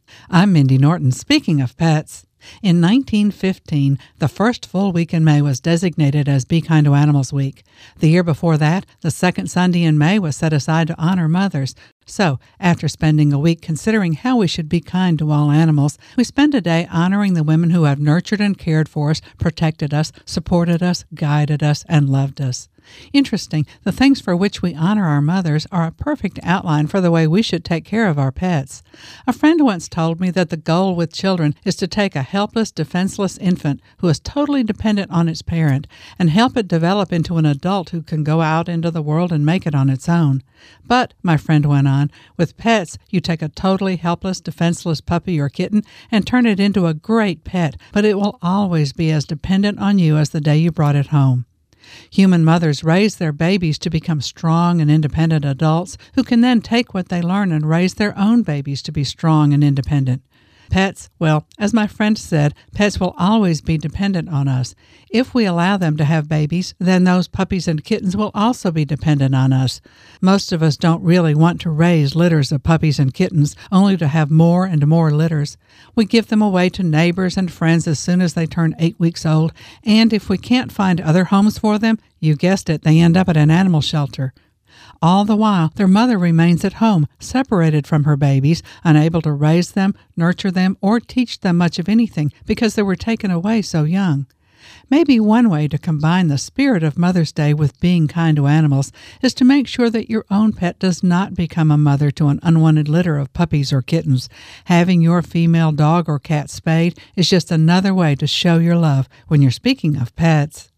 I'm Mindy Norton. Speaking of pets, in 1915, the first full week in May was designated as Be Kind to Animals Week. The year before that, the second Sunday in May was set aside to honor mothers. So, after spending a week considering how we should be kind to all animals, we spend a day honoring the women who have nurtured and cared for us, protected us, supported us, guided us, and loved us. Interesting, the things for which we honor our mothers are a perfect outline for the way we should take care of our pets. A friend once told me that the goal with children is to take a helpless, defenseless infant who is totally dependent on its parent and help it develop into an adult who can go out into the world and make it on its own. But, my friend went on, with pets, you take a totally helpless, defenseless puppy or kitten and turn it into a great pet, but it will always be as dependent on you as the day you brought it home. Human mothers raise their babies to become strong and independent adults who can then take what they learn and raise their own babies to be strong and independent. Pets, well, as my friend said, pets will always be dependent on us. If we allow them to have babies, then those puppies and kittens will also be dependent on us. Most of us don't really want to raise litters of puppies and kittens, only to have more and more litters. We give them away to neighbors and friends as soon as they turn 8 weeks old, and if we can't find other homes for them, you guessed it, they end up at an animal shelter. All the while, their mother remains at home, separated from her babies, unable to raise them, nurture them, or teach them much of anything because they were taken away so young. Maybe one way to combine the spirit of Mother's Day with being kind to animals is to make sure that your own pet does not become a mother to an unwanted litter of puppies or kittens. Having your female dog or cat spayed is just another way to show your love when you're speaking of pets.